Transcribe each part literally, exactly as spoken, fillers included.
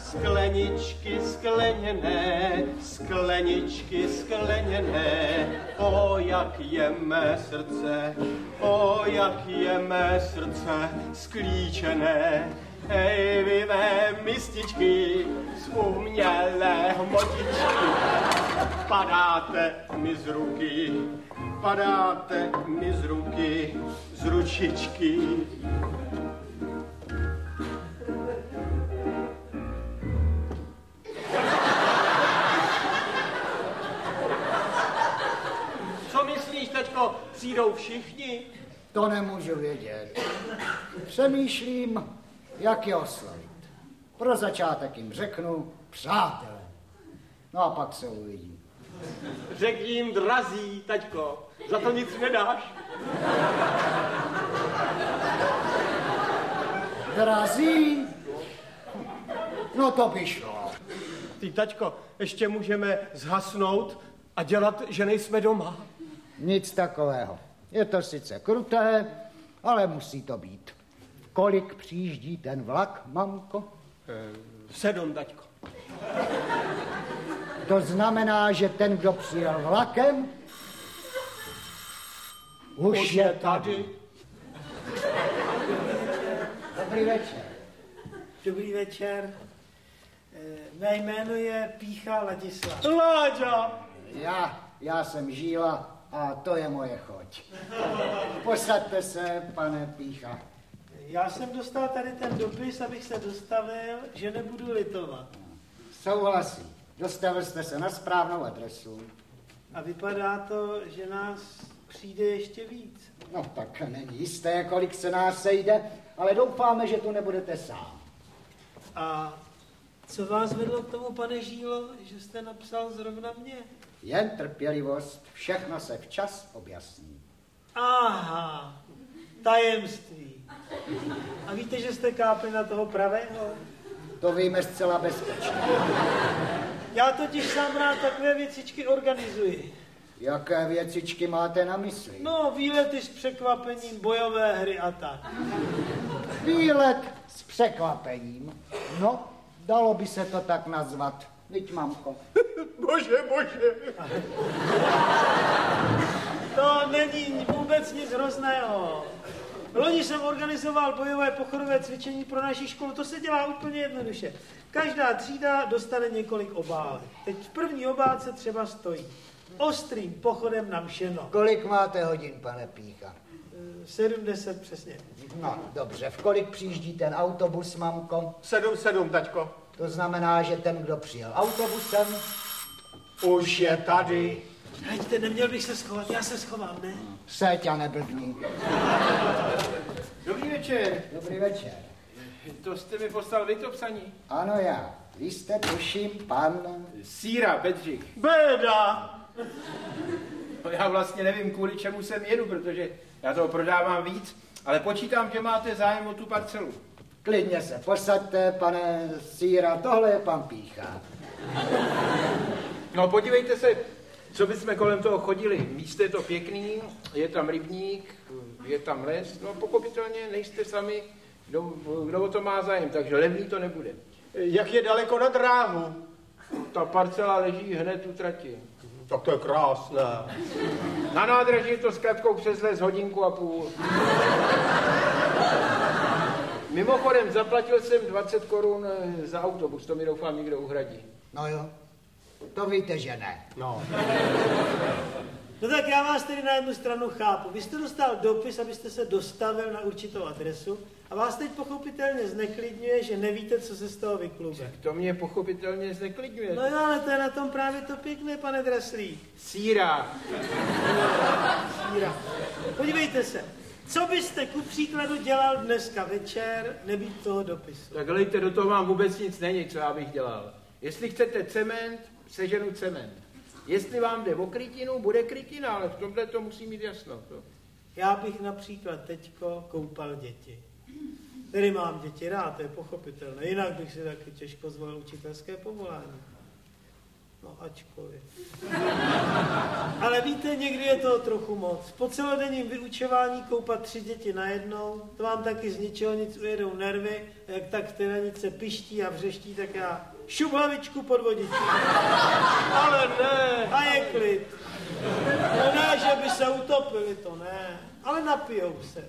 Skleničky skleněné, skleničky skleněné, o jak je mé srdce, o jak je mé srdce sklíčené. Hej, vy mé mističky z umělé hmotičky, padáte mi z ruky, padáte mi z ruky, z ručičky. Co myslíš, teďko, přijdou všichni? To nemůžu vědět. Přemýšlím, jak je oslavit. Pro začátek jim řeknu přátelé. No a pak se uvidí. Řek jim drazí, taťko, za to nic nedáš. Drazí? No to by šlo. Ty, taťko, ještě můžeme zhasnout a dělat, že nejsme doma. Nic takového. Je to sice kruté, ale musí to být. Kolik přijíždí ten vlak, mamko? E, sedm, taťko. To znamená, že ten, kdo přijel vlakem, už, už je tady. Dobrý večer. Dobrý večer. Mé jméno je Pícha Ladislav. Láďa! Já, já jsem Žíla a to je moje choť. Posaďte se, pane Pícha. Já jsem dostal tady ten dopis, abych se dostavil, že nebudu litovat. Souhlasím. Dostavil jste se na správnou adresu. A vypadá to, že nás přijde ještě víc. No tak není jisté, kolik se nás sejde, ale doufáme, že tu nebudete sám. A co vás vedlo k tomu, pane Žílo, že jste napsal zrovna mě? Jen trpělivost, všechno se včas objasní. Aha, tajemství. A víte, že jste kápli na toho pravého? To víme zcela bezpečně. Já totiž sám rád takové věcičky organizuji. Jaké věcičky máte na mysli? No, výlety s překvapením, bojové hry a tak. Výlet s překvapením? No, dalo by se to tak nazvat. Viď, mamko? Bože, bože. To není vůbec nic hrozného. Loni jsem organizoval bojové pochodové cvičení pro naši školu. To se dělá úplně jednoduše. Každá třída dostane několik obálek. Teď v první obálce třeba stojí ostrým pochodem na Mšeno. Kolik máte hodin, pane Pícha? sedmdesát přesně. No, dobře. V kolik přijíždí ten autobus, mamko? Sedm, sedm, taťko. To znamená, že ten, kdo přijel autobusem, už je tady. Hejte, neměl bych se schovat, já se schovám, ne? Seď a neblbni. Dobrý večer. Dobrý večer. To jste mi poslal vy to psaní? Ano, já. Vy jste, tuším, pan... Síra, Bedřich. Béda! No, já vlastně nevím, kvůli čemu sem jedu, protože já toho prodávám víc, ale počítám, že máte zájem o tu parcelu. Klidně se posaďte, pane Síra, tohle je pan Pícha. No podívejte se, co bychom kolem toho chodili. Místo je to pěkný, je tam rybník, je tam les, no pochopitelně nejste sami, kdo, kdo o to má zájem, takže levný to nebude. Jak je daleko na dráhu? Ta parcela leží hned u trati. Tak to je krásné. Na nádraží je to s kratkou přes les hodinku a půl. Mimochodem, zaplatil jsem dvacet korun za autobus, to mi doufám někdo uhradí. No jo, to víte, že ne. No. No tak já vás tedy na jednu stranu chápu. Vy jste dostal dopis, abyste se dostavil na určitou adresu a vás teď pochopitelně zneklidňuje, že nevíte, co se z toho vyklube. To mě pochopitelně zneklidňuje. No jo, ale to je na tom právě to pěkné, pane Draslík. Síra. Síra. Podívejte se, co byste ku příkladu dělal dneska večer, nebýt toho dopisu? Tak lejte, do toho vám vůbec nic není, co já bych dělal. Jestli chcete cement, seženu cement. Jestli vám jde o krytinu, bude krytina, ale v tomhle to musí mít jasno. To. Já bych například teďko koupal děti. Tedy mám děti rád, to je pochopitelné. Jinak bych si taky těžko zvolil učitelské povolání. No, ačkoliv. Ale víte, někdy je to trochu moc. Po celodenním vyučování koupat tři děti najednou, to vám taky z ničeho nic ujedou nervy, jak tak tyranice piští a vřeští, tak já šup hlavičku pod vodičku. Ale ne. A je klid. No ne, že by se utopili, to ne, ale napijou se.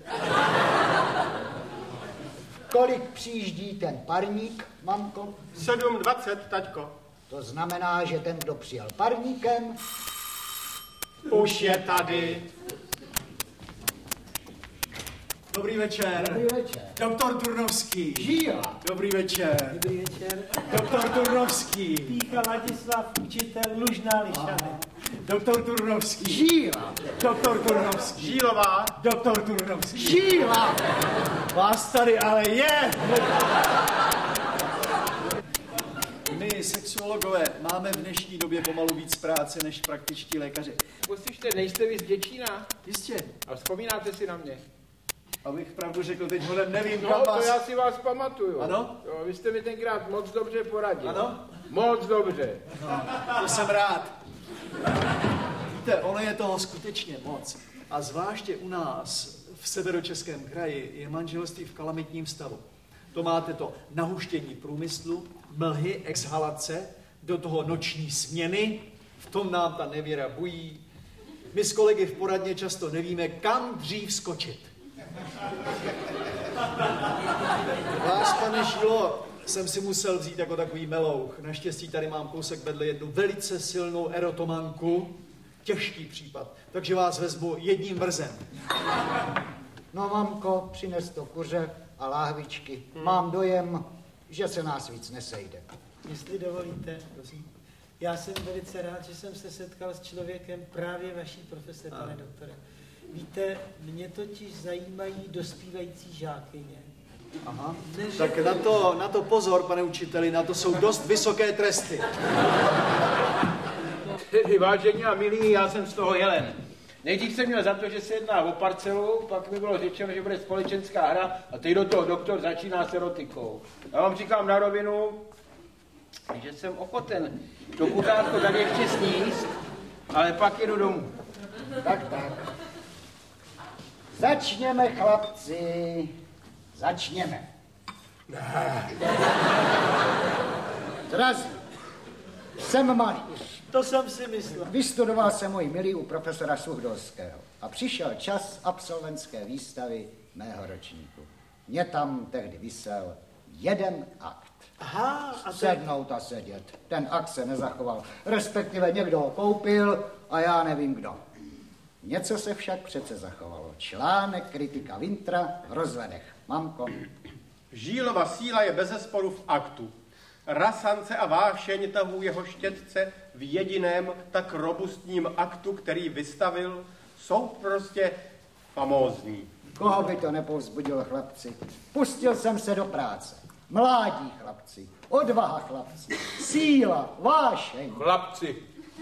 Kolik přijíždí ten parník, mamko? sedm dvacet, taťko. To znamená, že ten, kdo přijel parníkem, Už je tady. Dobrý večer. Dobrý večer. Doktor Turnovský. Žíla. Dobrý večer. Dobrý večer. Doktor Turnovský. Pícha Ladislav, učitel Lužná Lišany. Doktor Turnovský. Žíla. Doktor Turnovský. Žílová. Doktor Turnovský. Žíla. Vás tady ale je. My, sexuologové, máme v dnešní době pomalu víc práce než praktičtí lékaři. Poslyšte, nejste vy z Děčína? Jistě. A vzpomínáte si na mě? Abych pravdu řekl, teď hodem nevím, No, kam to vás... já si vás pamatuju. Ano? Jo, vy jste mi tenkrát moc dobře poradil. Ano? Moc dobře. No, to jsem rád. Víte, ono je toho skutečně moc. A zvláště u nás, v severočeském kraji, je manželství v kalamitním stavu. To máte to nahuštění průmyslu, mlhy, exhalace, do toho noční směny, v tom nám ta nevěra bují. My s kolegy v poradně často nevíme, kam dřív skočit. Vás, pane Žilo, jsem si musel vzít jako takový melouch. Naštěstí tady mám kousek vedle jednu velice silnou erotomanku. Těžký případ, takže vás vezmu jedním vrzem. No, mamko, přines to kuře a láhvičky. Mám dojem, že se nás víc nesejde. Jestli dovolíte, prosím. Já jsem velice rád, že jsem se setkal s člověkem právě vaší profese, pane Ano. doktore. Víte, mě totiž zajímají dospívající žákyně. Aha. Ne, že- Tak na to, na to pozor, pane učiteli, na to jsou dost vysoké tresty. Vážení a milí, já jsem z toho jelen. Nejdřív jsem měl za to, že se jedná o parcelu, pak mi bylo řečeno, že bude společenská hra a teď do toho doktor začíná s erotikou. Já vám říkám na rovinu, že jsem ochoten to kutátko tady ještě sníst, ale pak jedu domů. Tak, tak. Začněme, chlapci. Začněme. Zrazí. Jsem malíř. To jsem si myslel. Vystudoval jsem můj milý u profesora Suhdolského a přišel čas absolventské výstavy mého ročníku. Mě tam tehdy visel jeden akt. Aha, a to... Sednout a sedět. Ten akt se nezachoval. Respektive někdo ho koupil a já nevím kdo. Něco se však přece zachovalo. Článek kritika Wintra v rozvedech. Mamko. Žílova síla je bezesporu v aktu. Rasance a vášeň tahů jeho štětce v jediném tak robustním aktu, který vystavil, jsou prostě famózní. Koho by to nepovzbudilo, chlapci? Pustil jsem se do práce. Mládí, chlapci. Odvaha, chlapci. Síla, vášeň. Chlapci.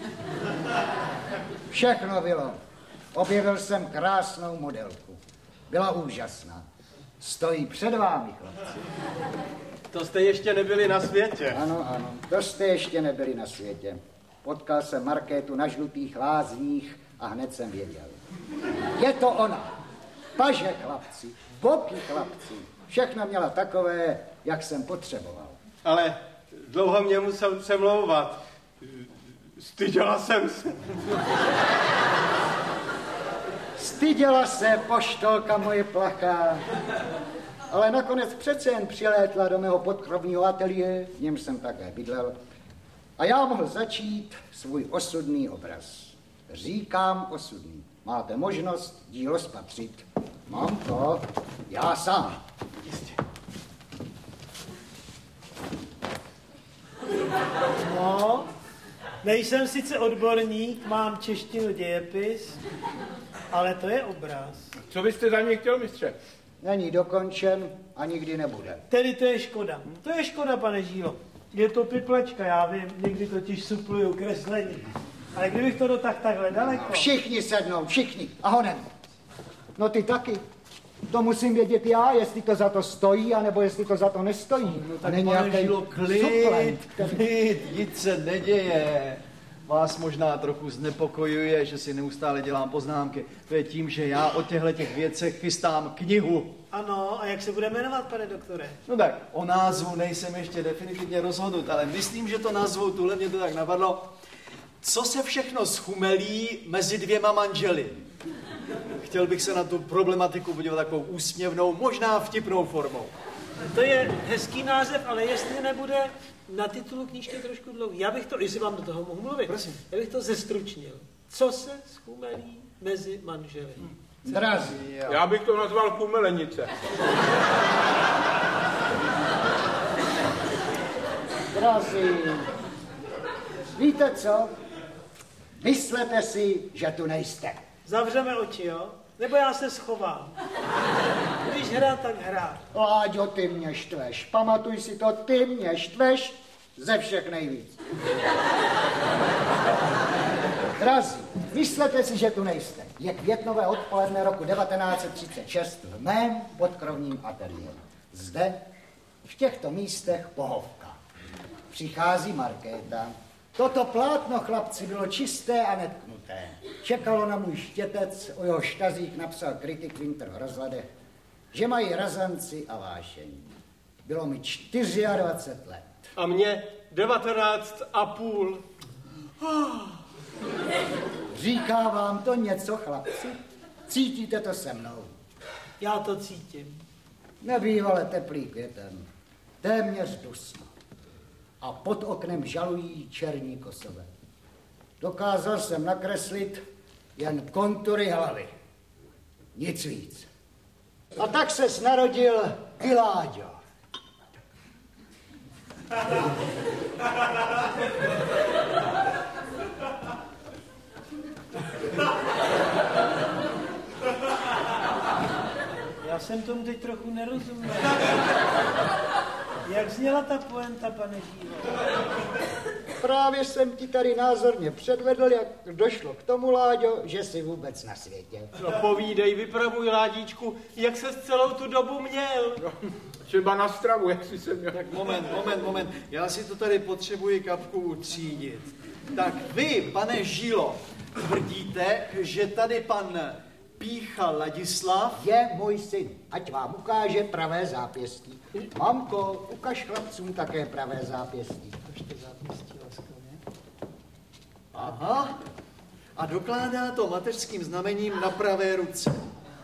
Všechno bylo. Objevil jsem krásnou modelku. Byla úžasná. Stojí před vámi, chlapci. To jste ještě nebyli na světě. Ano, ano. To jste ještě nebyli na světě. Potkal jsem Markétu na Žlutých lázních a hned jsem věděl. Je to ona. Paže, chlapci. Boky, chlapci. Všechno měla takové, jak jsem potřeboval. Ale dlouho mě musel přemlouvat. Styděla jsem se. Styděla se, poštolka moje plachá. Ale nakonec přece jen přilétla do mého podkrovního ateliéru, v němž jsem také bydlel. A já mohl začít svůj osudný obraz. Říkám osudný. Máte možnost dílo spatřit. Mám to, já sám. Jistě. No, nejsem sice odborník, mám češtinu dějepis, ale to je obraz. Co byste za mě chtěl, mistře? Není dokončen a nikdy nebude. Tedy to je škoda. To je škoda, pane Žílo. Je to piplečka, já vím, někdy totiž supluju kreslení. Ale kdybych to dotáhl takhle daleko... Všichni sednou, všichni. A honem. No ty taky. To musím vědět já, jestli to za to stojí, anebo jestli to za to nestojí. No tak není pane nějaký Žilo, klid, suplent, který... klid, nic se neděje. Vás možná trochu znepokojuje, že si neustále dělám poznámky. To je tím, že já o těchto těch věcech chystám knihu. Ano, a jak se bude jmenovat, pane doktore? No tak, o názvu nejsem ještě definitivně rozhodnut, ale myslím, že to nazvu, tuhle mě to tak napadlo. Co se všechno schumelí mezi dvěma manželi? Chtěl bych se na tu problematiku podívat takovou úsměvnou, možná vtipnou formou. To je hezký název, ale jestli nebude na titulu knížky trošku dlouhý, já bych to, jestli vám do toho mohu mluvit, prosím, já bych to zestručnil. Co se schumelí mezi manželi? Drazí. Já bych to nazval kumelenice. Drazí. Víte co? Myslete si, že tu nejste. Zavřeme oči, jo? Nebo já se schovám. Když hrát, tak hrát. Láďo, ty mě štveš. Pamatuj si to, ty mě štveš ze všech nejvíc. Drazí, myslete si, že tu nejste. Je květnové odpoledne roku devatenáct set třicet šest v mém podkrovním ateliéru. Zde, v těchto místech pohovka. Přichází Markéta. Toto plátno, chlapci, bylo čisté a netknuté. Čekalo na můj štětec, o jeho štazích napsal kritik Winter v rozhledech, že mají razanci a vášení. Bylo mi dvacet čtyři let. A mě devatenáct a půl. Říká vám to něco, chlapci? Cítíte to se mnou? Já to cítím. Nebývale teplý květen, téměř dusno. A pod oknem žalují černí kosové. Dokázal jsem nakreslit jen kontury hlavy. Nic víc. A tak se narodil i Láďo. Já jsem tomu teď trochu nerozuměl. Jak zněla ta poenta, pane Žílo? Právě jsem ti tady názorně předvedl, jak došlo k tomu, Láďo, že jsi vůbec na světě. No povídej, vypravuj, Ládíčku, jak se celou tu dobu měl. No, třeba na stravu, jak jsi se měl. Tak moment, moment, moment. Já si to tady potřebuji kapku utřídit. Tak vy, pane Žilo, tvrdíte, že tady pan Pícha Ladislav Je můj syn, ať vám ukáže pravé zápěstí. Mamko, ukaž chlapcům také pravé zápěstí. Ukažte zápěstí laskavě. Aha. A dokládá to mateřským znamením na pravé ruce.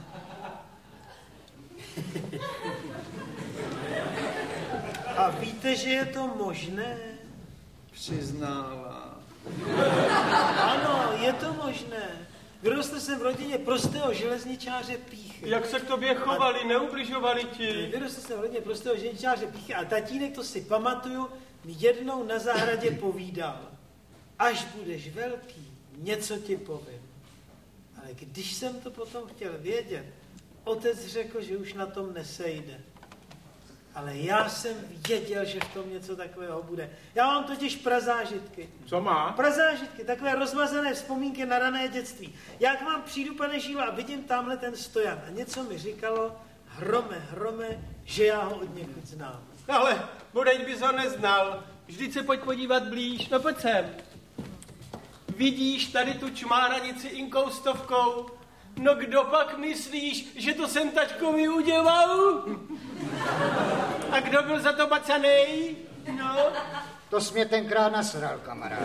A víte, že je to možné? Přiznává. Ano, je to možné. Vyrostl jsem v rodině prostého železničáře Píchy. Jak se k tobě chovali, neubližovali ti? Vyrostl jsem v rodině prostého železničáře Píchy a tatínek, to si pamatuju, mi jednou na zahradě povídal. Až budeš velký, něco ti povím. Ale když jsem to potom chtěl vědět, otec řekl, že už na tom nesejde. Ale já jsem věděl, že v tom něco takového bude. Já mám totiž prazážitky. Co má? Prazážitky, takové rozmazané vzpomínky na rané dětství. Já k vám přijdu, pane Žílo, a vidím tamhle ten stojan. A něco mi říkalo, hrome, hrome, že já ho od někud znám. Ale bodeň bys ho neznal. Vždyť se pojď podívat blíž. No pojď sem. Vidíš tady tu čmáranici inkoustovkou? No kdo pak myslíš, že to jsem tačkovi udělal? A kdo byl za to bacanej? No. To jsi mě tenkrát nasral, kamarád.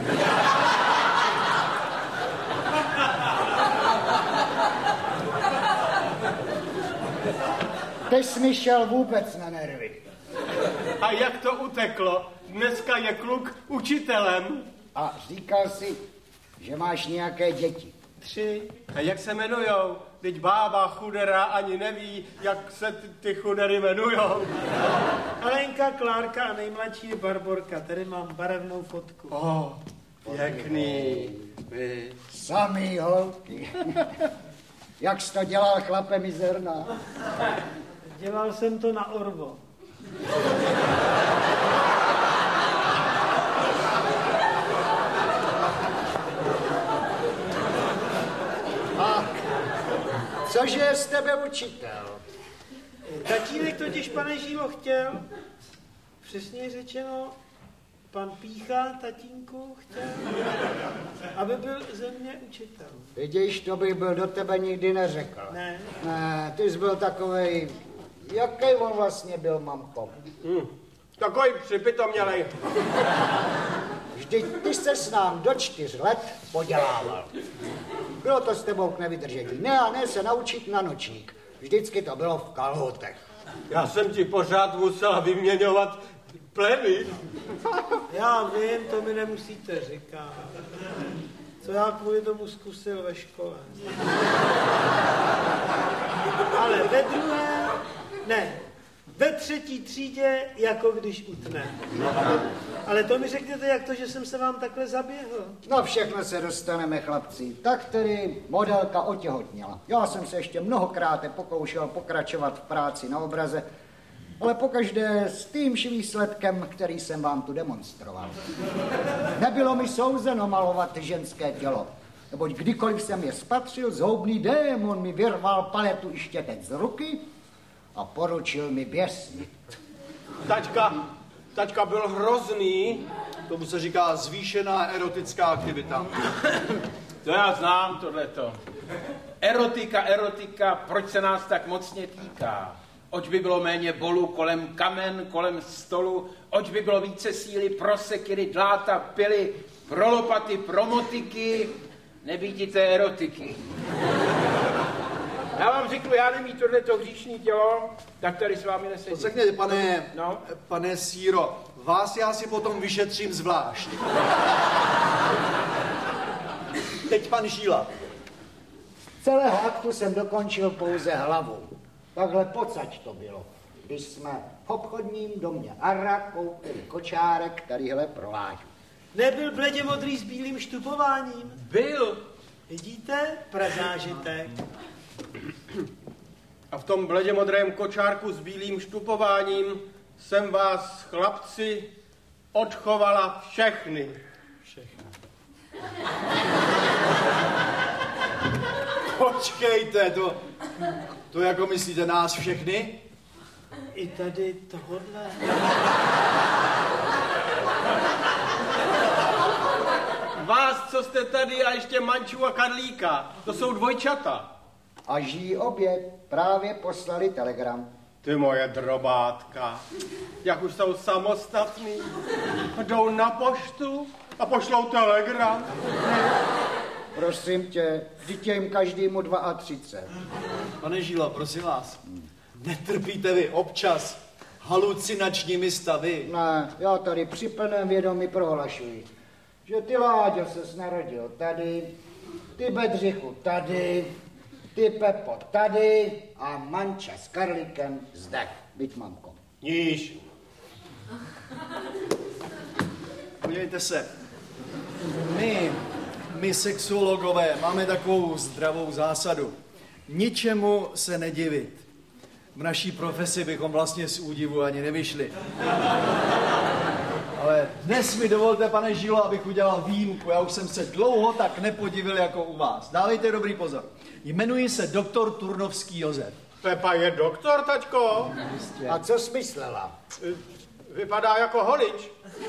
Teď jsi mi šel vůbec na nervy. A jak to uteklo? Dneska je kluk učitelem. A říkal si, že máš nějaké děti. Tři. A jak se jmenujou? Teď bába chudera ani neví, jak se ty, ty chudery jmenujou. Helenka, Klárka a nejmladší je Barborka. Tady mám barevnou fotku. Oh, pěkný. Vy. Samý holky. Jak jsi to dělal, chlape mizerná? Dělal jsem to na Orvo. A cože je z tebe učitel? Tatínek totiž, pane Žílo, chtěl, přesně řečeno, pan Pícha, tatínku, chtěl, aby byl ze mě učitel. Vidíš, to bych byl do tebe nikdy neřekl. Ne. Ne, ty jsi byl takovej, jaký on vlastně byl, mamko? Hmm. Takový připitomělej. Vždyť ty jsi s nám do čtyř let podělával. Bylo to s tebou k nevydržení. Ne a ne se naučit na nočník. Vždycky to bylo v kalhotech. Já jsem ti pořád musela vyměňovat pleny. Já vím, to mi nemusíte říkat. Co já kvůli tomu zkusil ve škole. Ale ve druhé, ne, ve třetí třídě, jako když utne. Ale to mi řekněte, jak to, že jsem se vám takhle zaběhl. No všechno se dostaneme, chlapci. Tak tedy modelka otěhotněla. Já jsem se ještě mnohokrát pokoušel pokračovat v práci na obraze, ale pokaždé s týmž výsledkem, který jsem vám tu demonstroval. Nebylo mi souzeno malovat ženské tělo, neboť kdykoliv jsem je spatřil, zhoubný démon mi vyrval paletu i štětec z ruky a poručil mi běsnit. Tačka, tačka byl hrozný. Tomu se říká zvýšená erotická aktivita. To já znám, tohleto. Erotika, erotika, proč se nás tak mocně týká? Oč by bylo méně bolů kolem kamen, kolem stolu, oč by bylo více síly pro sekiry, dláta, pily, pro lopaty, pro motiky, nebýtíte erotiky. Já vám řeknu, já nemít tohleto hříšný tělo, tak tady s vámi nesedím. Řekněte, pane, no? pane Síro, vás já si potom vyšetřím zvlášť. Teď pan Žíla. Celého aktu jsem dokončil pouze hlavu. Takhle pocať to bylo, když jsme v obchodním domě Ara koupili kočárek, kterýhle provážu. Nebyl bledě modrý s bílým štupováním? Byl. Vidíte? Prazážitek. A v tom bledě modrém kočárku s bílým štupováním jsem vás, chlapci, odchovala všechny. Všechny. Počkejte, to, to jako myslíte nás všechny? I tady tohodle. Vás, co jste tady, a ještě Manču a Karlíka. To jsou dvojčata. A žijí obě, právě poslali telegram. Ty moje drobátka, jak už jsou samostatný, jdou na poštu a pošlou telegram. Prosím tě, vždyť je jim každému třicet dva. Pane Žílo, prosím vás, netrpíte vy občas halucinačními stavy? Ne, já tady při plném vědomí prohlašuji, že ty, Láďo, ses narodil tady, ty, Bedřichu, tady, ty, Pepo, tady a Manča s Karlíkem zde. Byť, mamko. Níž. Podívejte se, my, my sexuologové máme takovou zdravou zásadu. Ničemu se nedivit. V naší profesi bychom vlastně z údivu ani nevyšli. Ale dnes mi dovolte, pane Žilo, abych udělal výjimku. Já už jsem se dlouho tak nepodivil jako u vás. Dávejte dobrý pozor. Jmenuji se doktor Turnovský Josef. Pepa je doktor, tačko. A co jsi myslela? Vypadá jako holič.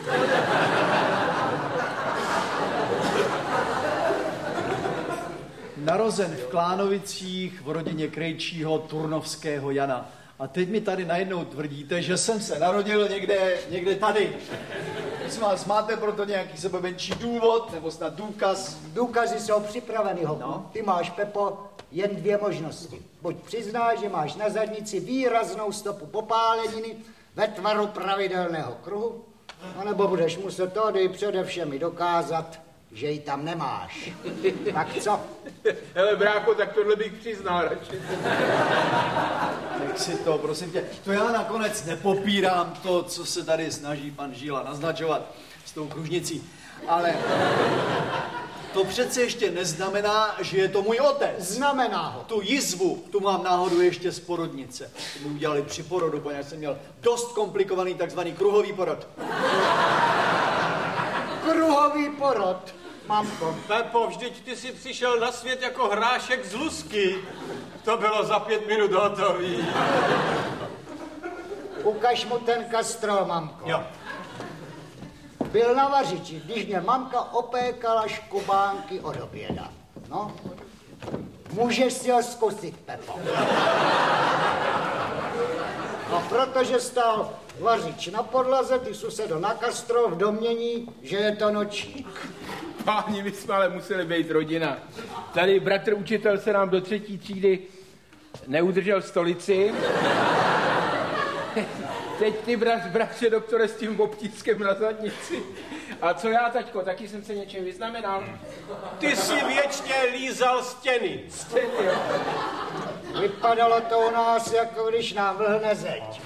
Narozen v Klánovicích v rodině krejčího Turnovského Jana. A teď mi tady najednou tvrdíte, že jsem se narodil někde, někde tady. Prosím vás, máte proto nějaký sebemenší důvod, nebo snad důkaz? Důkazy jsou připraveny, hopu. No. Ty máš, Pepo, jen dvě možnosti. Buď přiznáš, že máš na zadnici výraznou stopu popáleniny ve tvaru pravidelného kruhu, anebo budeš muset tady především dokázat, že ji tam nemáš. Tak co? Hele, brácho, tak tohle bych přiznal radši. Tak si to, prosím tě, to já nakonec nepopírám to, co se tady snaží pan Žíla naznačovat s tou kružnicí, ale to přece ještě neznamená, že je to můj otec. Znamená ho. Tu jizvu, tu mám náhodou ještě z porodnice. To mi udělali při porodu, poněvadž jsem měl dost komplikovaný takzvaný kruhový porod. Kruhový porod, mamko. Pepo, vždyť ty jsi přišel na svět jako hrášek z lusky. To bylo za pět minut hotový. Ukaž mu ten kastrol, mamko. Jo. Byl na vařiči, když mě mamka opékala škubánky od oběda. No, můžeš si ho zkusit, Pepo. A protože stál vařič na podlaze, ty jsi sedl na kastrol v domění, že je to nočník. Páni, my jsme ale museli být rodina. Tady bratr učitel se nám do třetí třídy neudržel stolici. Teď ty brat, bratře doktore s tím obtískem na zadnici. A co já, taťko, taky jsem se něčem vyznamenal. Ty jsi věčně lízal stěny. Stěny, jo. Vypadalo to u nás, jako když nám vlhne zeď.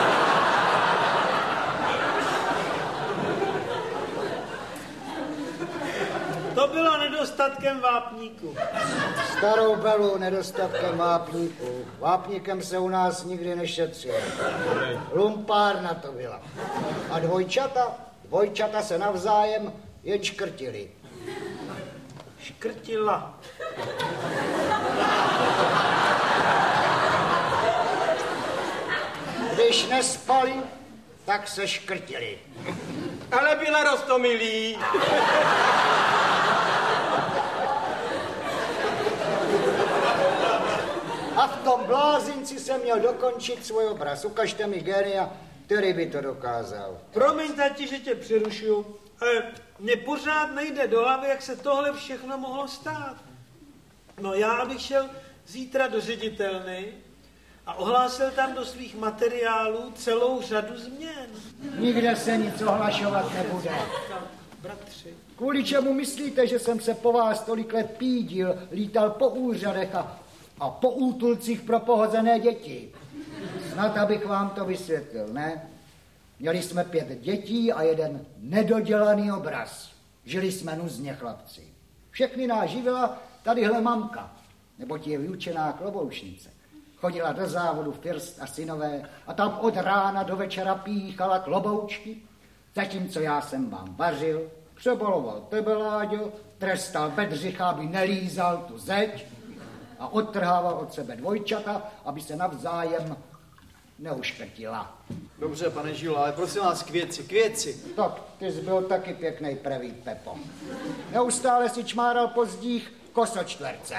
To bylo nedostatkem vápníku. Starou belu nedostatkem vápníků. Vápníkem se u nás nikdy nešetřil. Lumpárna to byla. A dvojčata, dvojčata se navzájem jen škrtili. Škrtila. Když nespali, tak se škrtili. Ale byla roztomilý. A v tom blázinci jsem měl dokončit svůj obraz. Ukažte mi génia, který by to dokázal. Promiň, tati, že tě přerušuju, ale mně pořád nejde do hlavy, jak se tohle všechno mohlo stát. No já, abych šel zítra do ředitelny a ohlásil tam do svých materiálů celou řadu změn. Nikde se nic ohlašovat nebude. Bratři. Kvůli čemu myslíte, že jsem se po vás tolik let pídil, lítal po úřadech a, a po útulcích pro pohozené děti? Snad abych vám to vysvětlil, ne? Měli jsme pět dětí a jeden nedodělaný obraz. Žili jsme nuzně, chlapci. Všechny nás živila tadyhle mamka, neboť je vyučená kloboušnice. Chodila do závodu First a synové a tam od rána do večera píchala kloboučky, zatímco já jsem vám vařil, přeboloval tebe, Láďo, trestal Bedřicha, aby nelízal tu zeď a odtrhával od sebe dvojčata, aby se navzájem neuškrtila. Dobře, pane Žilo, ale prosím vás, k věci, k věci. Tak, ty jsi byl taky pěknej prevý, Pepo. Neustále si čmáral po zdích kosočtverce.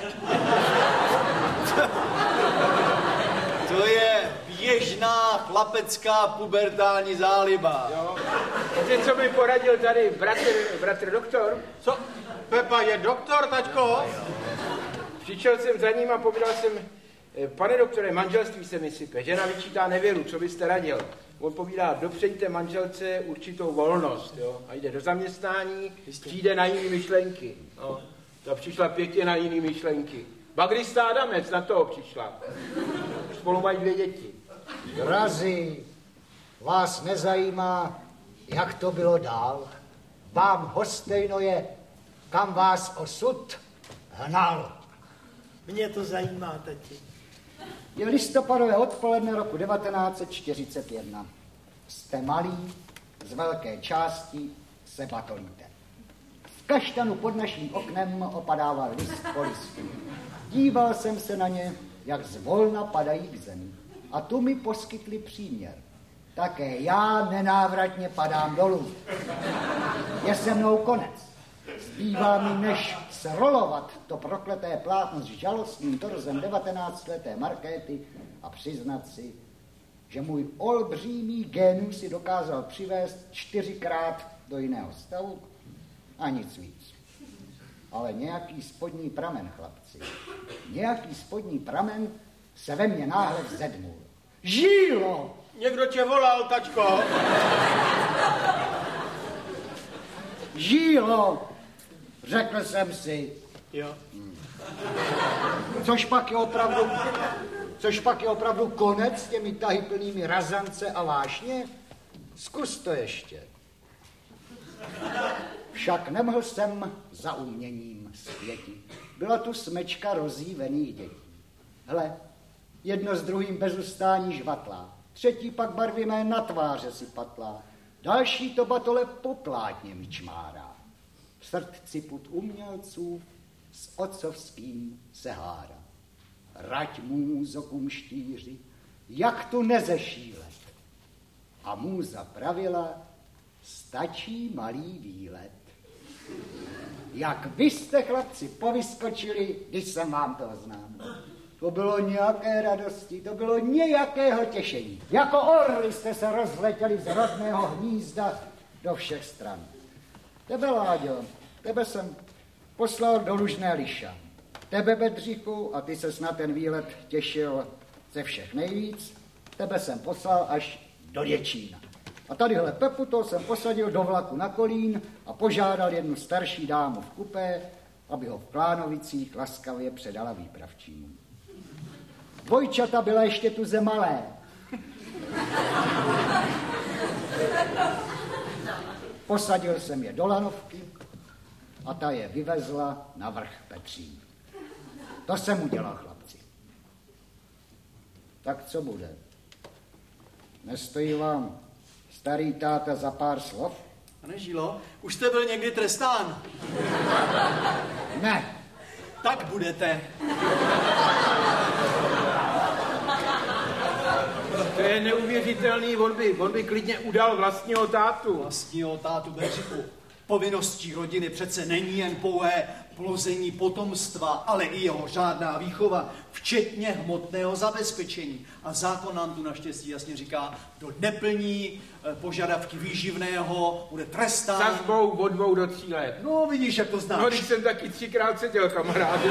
To je běžná chlapecká pubertální záliba. Jo. Víte, co mi poradil tady bratr, bratr doktor? Co? Pepa je doktor, taťko? Přišel jsem za ním a povídal jsem, pane doktore, manželství se mi sype, žena vyčítá nevěru, co byste radil? On povídá, dopřejte manželce určitou volnost, jo? A jde do zaměstnání, přijde na jiný myšlenky. No. Ta přišla pěkně na jiný myšlenky. Bagrista Adamec na toho přišla. Spolu mají dvě děti. Drazí, vás nezajímá, jak to bylo dál? Vám hostejno je, kam vás osud hnal. Mě to zajímá, tati. Je listopadové odpoledne roku devatenáct set čtyřicet jedna. Jste malí, z velké části se batolíte. V kaštanu pod naším oknem opadával list po listu. Díval jsem se na ně, jak zvolna padají k zemi. A tu mi poskytli příměr. Také já nenávratně padám dolů. Je se mnou konec. Zbývá mi, než srolovat to prokleté plátno s žalostným torzem devatenáctileté Markéty a přiznat si, že můj olbřímý génius si dokázal přivést čtyřikrát do jiného stavu a nic víc. Ale nějaký spodní pramen, chlapci, nějaký spodní pramen se ve mně náhle vzedmul. Žílo! Někdo tě volal, tačko. Žílo! Řekl jsem si. Jo. Hmm. Což pak je opravdu, což pak je opravdu konec s těmi tahy plnými razance a vášně? Zkus to ještě. Však nemohl jsem za uměním světit. Byla tu smečka rozjívených dětí. Hle, jedno s druhým bez ustání žvatlá, třetí pak barvy mé na tváře si patlá, další to batole po plátně mi čmárá. V srdci put umělců s otcovským se hádá. Rať můzokům štíři, jak tu nezešílet. A můza pravila, stačí malý výlet. Jak vy jste, chlapci, povyskočili, když jsem vám to oznámil. To bylo nějaké radosti, to bylo nějakého těšení. Jako orly jste se rozletěli z rodného hnízda do všech stran. Tebe, Láďo, tebe jsem poslal do Lužné Liša. Tebe, Bedřichu, a ty ses na ten výlet těšil ze všech nejvíc, tebe jsem poslal až do Děčína. A tadyhle Pepu to jsem posadil do vlaku na Kolín a požádal jednu starší dámu v kupé, aby ho v Klánovicích laskavě předala výpravčímu. Dvojčata byla ještě tu ze malé. Posadil jsem je do lanovky a ta je vyvezla na vrch Petří. To jsem udělal, chlapci. Tak co bude? Nestojí vám starý táta za pár slov? Pane Žílo, už jste byl někdy trestán? Ne. Tak budete. To je neuvěřitelný, on by, on by klidně udal vlastního tátu. Vlastního tátu Bedřichu. Povinností rodiny přece není jen pouhé plození potomstva, ale i jeho řádná výchova, včetně hmotného zabezpečení. A zákon nám tu naštěstí jasně říká, kdo neplní požadavky výživného, bude trestán. Sazbou od dvou do tří let. No, vidíš, jak to znáš. No, když jsem taky třikrát seděl, kamarádi.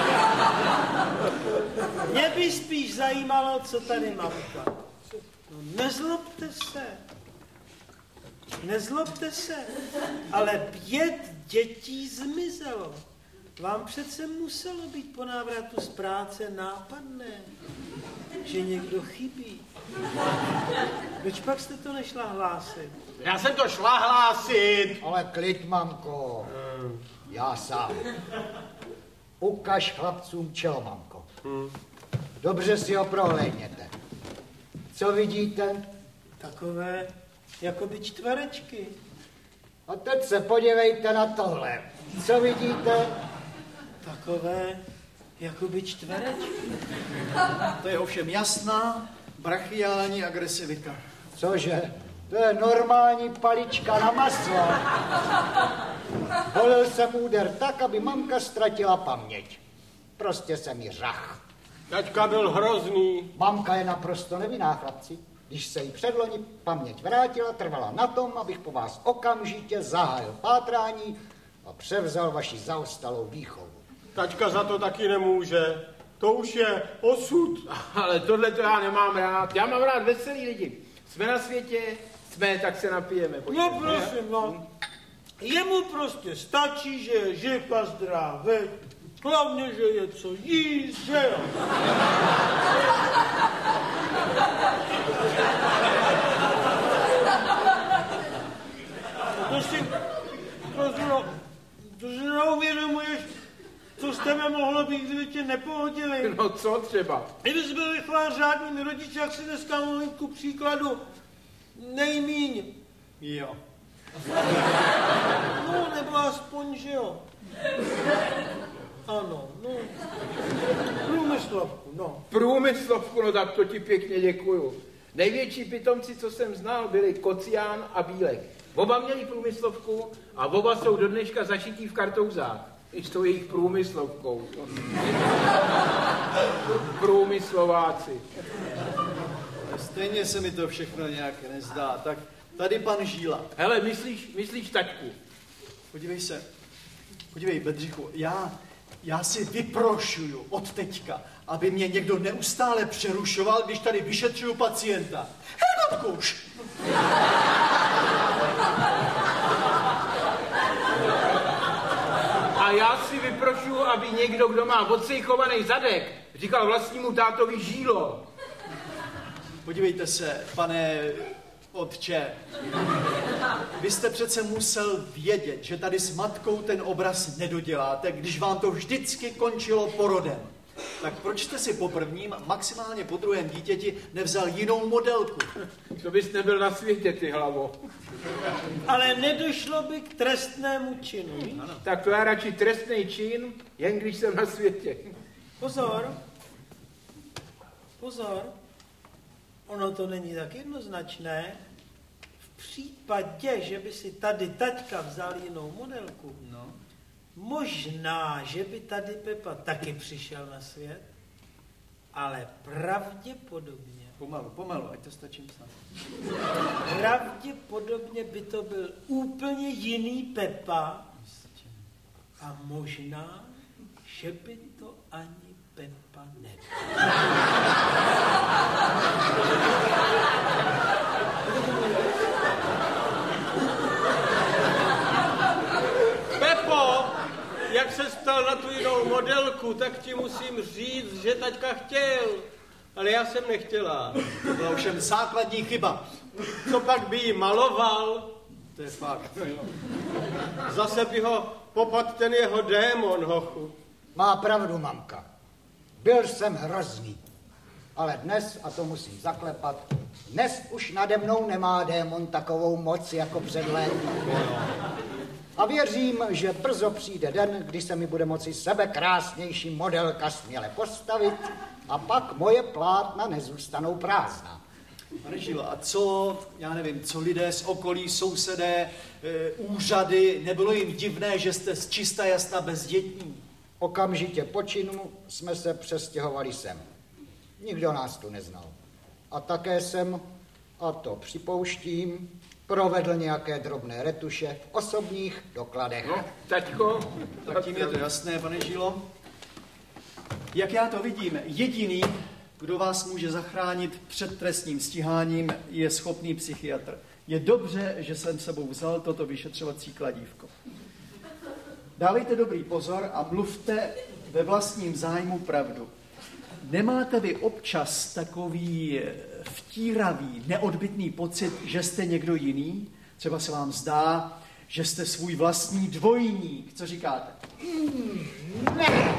Mě by spíš zajímalo, co tady mamka. No, nezlobte se. Nezlobte se, ale pět dětí zmizelo. Vám přece muselo být po návratu z práce nápadné, že někdo chybí. Proč pak jste to nešla hlásit? Já jsem to šla hlásit. Ale klid, mamko. Já sám. Ukaž chlapcům čelo, mamko. Dobře si ho prohlédněte. Co vidíte? Takové jakoby čtverečky. A teď se podívejte na tohle. Co vidíte? Takové jakoby čtverečky. To je ovšem jasná brachiální agresivita. Cože? To je normální palička na maso. Volil jsem úder tak, aby mamka ztratila paměť. Prostě jsem jí řach. Taťka byl hrozný. Mamka je naprosto nevinná, chlapci. Když se jí předloni paměť vrátila, trvala na tom, abych po vás okamžitě zahájil pátrání a převzal vaši zaostalou výchovu. Taťka za to taky nemůže. To už je osud. Ale tohle to já nemám rád. Já mám rád veselý lidi. Jsme na světě, jsme, tak se napijeme. Pojďme. No prosím, no. Jemu prostě stačí, že je živ a zdravý. Hlavně, že je co jíst, že jo. To si, to si, no, to si neuvědomuješ, co z tebe mohlo být, kdyby tě nepohodili. No co třeba? Kdyby jsi byl vychován řádnými rodiči, jak si dneska mluvím ku příkladu nejmíň. Jo. No, nebo aspoň, že jo. Ano, no. Průmyslovku, no. Průmyslovku, no tak to ti pěkně děkuju. Největší pitomci, co jsem znal, byli Kocián a Bílek. Oba měli průmyslovku a oba jsou do dneška zašití v kartouzách. I s tou jejich průmyslovkou. Průmyslováci. Stejně se mi to všechno nějak nezdá. Tak tady pan Žíla. Hele, myslíš, myslíš taťku? Podívej se. Podívej, Bedřichu, já, já si vyprošuju od teďka, aby mě někdo neustále přerušoval, když tady vyšetřuju pacienta. Helmutkuš! A já si vyprošuju, aby někdo, kdo má odsejchovaný zadek, říkal vlastnímu tátovi Žílo. Podívejte se, pane otče, vy jste přece musel vědět, že tady s matkou ten obraz nedoděláte, když vám to vždycky končilo porodem. Tak proč jste si po prvním, maximálně po druhém dítěti nevzal jinou modelku? To bys nebyl na světě, ty hlavo. Ale nedošlo by k trestnému činu, víš? Tak to je radši trestný čin, jen když jsem na světě. Pozor. Pozor. Ono to není tak jednoznačné. případě, že by si tady taťka vzal jinou modelku, No. možná, že by tady Pepa taky přišel na svět, ale pravděpodobně, Pomalu, pomalu, ať to stačím sám. pravděpodobně by to byl úplně jiný Pepa a možná, že by to ani Pepa nebyl. Pepo, jak se stal na tu jinou modelku, tak ti musím říct, že taťka chtěl. Ale já jsem nechtěla. To byla ovšem základní chyba. Co pak by jí maloval? To je fakt. Zase by ho popad ten jeho démon, hochu. Má pravdu, mamka. Byl jsem hrozný. Ale dnes, a to musím zaklepat, dnes už nade mnou nemá démon takovou moc jako před léty. A věřím, že brzo přijde den, kdy se mi bude moci sebe krásnější modelka směle postavit a pak moje plátna nezůstanou prázdná. Pane Žilo, a co, já nevím, co lidé z okolí, sousedé, e, úřady, nebylo jim divné, že jste z čista jasna bezdětní? Okamžitě po činu jsme se přestěhovali sem. Nikdo nás tu neznal. A také jsem, a to připouštím, provedl nějaké drobné retuše v osobních dokladech. No, taťko. Tak tím je to jasné, pane Žilo. Jak já to vidím, jediný, kdo vás může zachránit před trestním stíháním, je schopný psychiatr. Je dobře, že jsem sebou vzal toto vyšetřovací kladívko. Dávejte dobrý pozor a mluvte ve vlastním zájmu pravdu. Nemáte vy občas takový vtíravý, neodbytný pocit, že jste někdo jiný? Třeba se vám zdá, že jste svůj vlastní dvojník. Co říkáte? Mm, ne!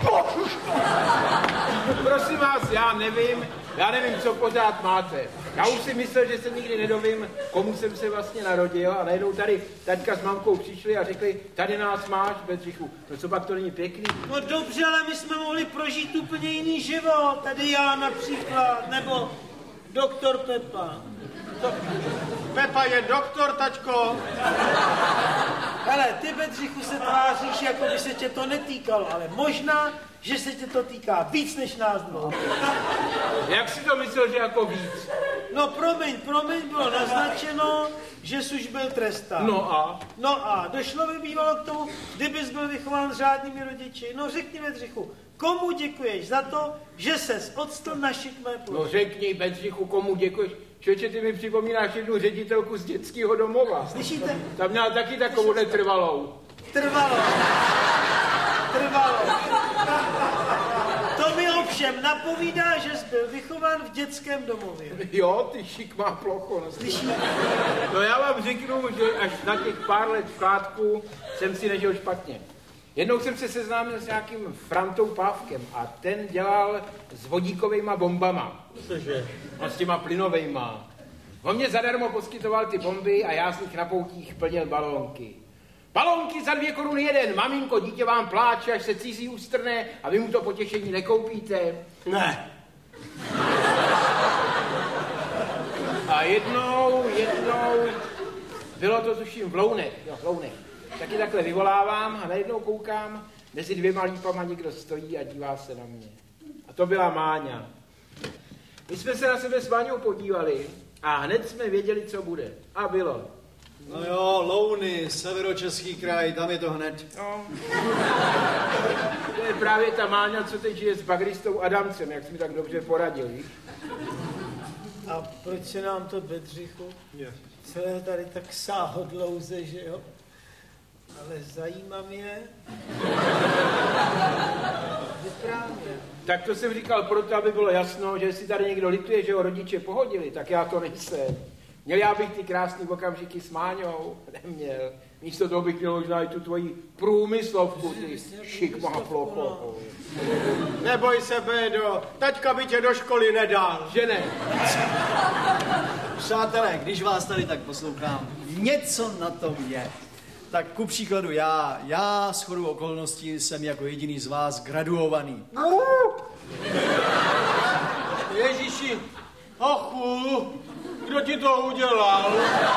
Prosím vás, já nevím, já nevím, co pořád máte. Já už si myslel, že se nikdy nedovím, komu jsem se vlastně narodil a najednou tady taťka s mamkou přišli a řekli, tady nás máš, Bedřichu. No co pak to není pěkný? No dobře, ale my jsme mohli prožít úplně jiný život. Tady já například, nebo doktor Pepa. To, Pepa je doktor, tačko. Hele, ty, Bedřichu, se tváříš, jako by se tě to netýkalo, ale možná, že se tě to týká víc než nás dvou. Jak si to myslel, že jako víc? No promiň, promiň, bylo naznačeno, že jsi už byl trestán. No a? No a došlo by bývalo k tomu, kdybys byl vychován s řádnými rodiči. No řekni, Bedřichu, komu děkuješ za to, že ses odstl na šikmé ploše? No řekni, Bedřichu, komu děkuješ? Čoče, ty mi připomínáš jednu ředitelku z dětského domova. Slyšíte? Tam měla taky takovou netrvalou. Trvalo. Trvalo. To mi ovšem napovídá, že jsi byl vychován v dětském domově. Jo, ty šikmá plocho. No. Slyšíte? No já vám řeknu, že až na těch pár let v Klátku jsem si nežil špatně. Jednou jsem se seznámil s nějakým Frantou Pávkem a ten dělal s vodíkovejma bombama. Cože? A s těma plynovejma. On mě zadarmo poskytoval ty bomby a já z nich na poutích plnil balónky. Balónky za dvě koruny jeden. Maminko, dítě vám pláče, až se cizí ustrne a vy mu to potěšení nekoupíte. Ne. A jednou, jednou, bylo to tuším v Lounech, jo, v Lounech. Taky takhle vyvolávám a najednou koukám, mezi dvěma lípama někdo stojí a dívá se na mě. A to byla Máňa. My jsme se na sebe s Máňou podívali a hned jsme věděli, co bude. A bylo. No jo, Louny, Severočeský kraj, tam je to hned. No. To je právě ta Máňa, co teď žije s bagristou Adamcem, jak jsi mi tak dobře poradil, víš? A proč se nám to, Bedřichu, celé tady tak sáhodlouze, že jo? Ale zajímá mě. Vyprávět. Tak to jsem říkal proto, aby bylo jasno, že si tady někdo lituje, že ho rodiče pohodili, tak já to nejsem. Měl já bych ty krásný okamžiky s Máňou? Neměl. Místo toho bych měl možná i tu tvoji průmyslovku, ty šikmá plocho. Neboj se, Bédo, taťka by tě do školy nedal. Že ne? Přátelé, když vás tady tak poslouchám, něco na tom je. Tak ku příkladu já, já shodou okolností jsem jako jediný z vás graduovaný. Ježíši, ochu, Kdo ti to udělal?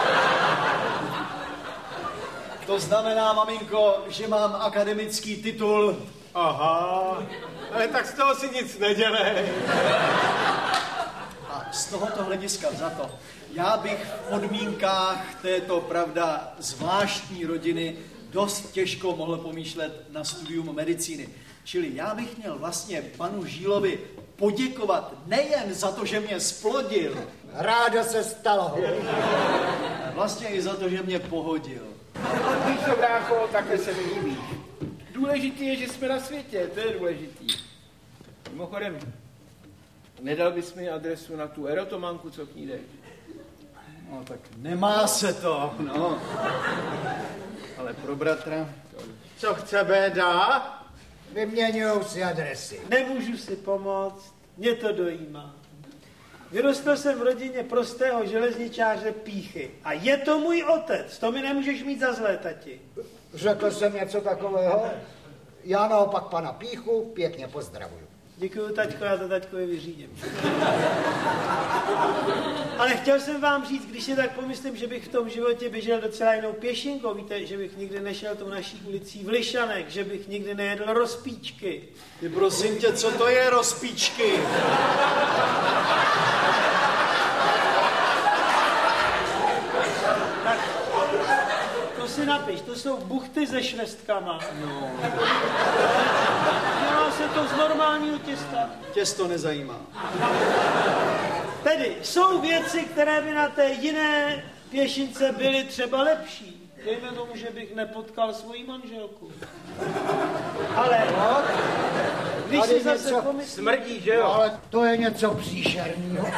To znamená, maminko, že mám akademický titul. Aha, ale tak z toho si nic nedělej. A z tohoto hlediska vzato, já bych v podmínkách této, pravda, zvláštní rodiny dost těžko mohl pomýšlet na studium medicíny. Čili já bych měl vlastně panu Žílovi poděkovat nejen za to, že mě splodil. Rádo se stalo. Vlastně i za to, že mě pohodil. Víš to, brácho, takhle se mi líbí. Důležitý je, že jsme na světě, to je důležitý. Mimochodem, nedal bys mi adresu na tu erotomanku, co k ní jdeš? No tak nemá se to, no. Ale pro bratra... Co chce béda? Vyměňujou si adresy. Nemůžu si pomoct, mě to dojímá. Vyrostl jsem v rodině prostého železničáře Píchy. A je to můj otec, to mi nemůžeš mít za zlé, tati. Řekl jsem něco takového? Já naopak pana Píchu pěkně pozdravuju. Děkuju, taťko, já to taťkovi vyřídím. Ale chtěl jsem vám říct, když si tak pomyslím, že bych v tom životě běžel docela jinou pěšinkou, víte, že bych nikdy nešel tou naší ulicí v Lišanech, že bych nikdy nejedl rozpíčky. Ty prosím tě, co to je rozpíčky? Tak, to si napiš, to jsou buchty se švestkama. No. Dělá se to z normálního těsta. Těsto nezajímá. Tedy jsou věci, které by na té jiné pěšince byly třeba lepší. Dejme tomu, že bych nepotkal svoji manželku. Ale když si zase něco pomyslím... Smrdí, že jo? No, ale to je něco příšerného.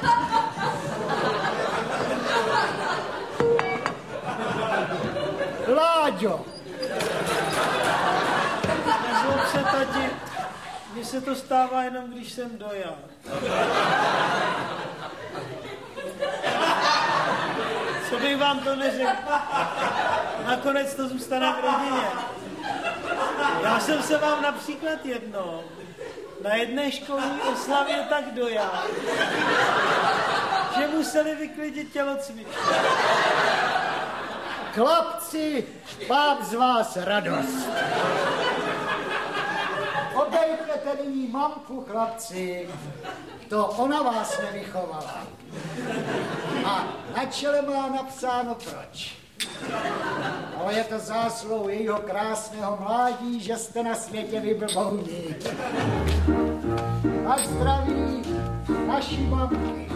Láďo! Nezlob se, tati, mně se to stává jenom, když jsem dojel. Co bych vám to neřekl? Nakonec to zůstane v rodině. Já jsem se vám například jednou na jedné školní oslavě tak dojel, že museli vyklidit tělocvičnu. Chlapci, mám z vás radost. Obejděte nyní mamku, chlapci. To ona vás nevychovala. A na čele má napsáno proč. Ale je to zásluhou jejího krásného mládí, že jste na světě vyblbouní. Na zdraví naší mamky.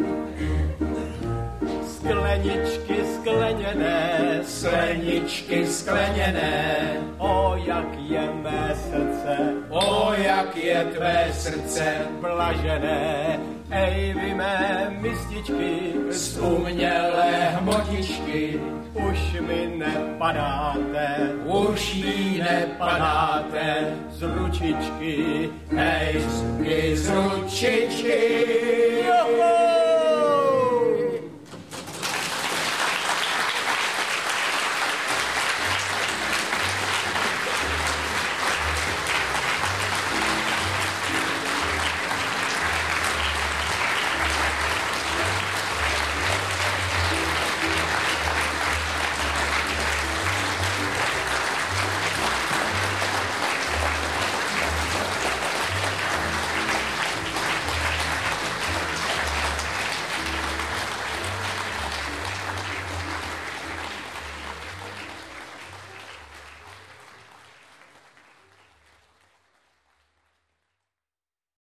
Skleničky skleněné, skleničky skleněné, o jak je mé srdce, o jak je tvé srdce blažené. Ej vy mé mističky, z umělé hmotičky, už mi nepadáte, už jí nepadáte z ručičky, hej, z ručičky, jo.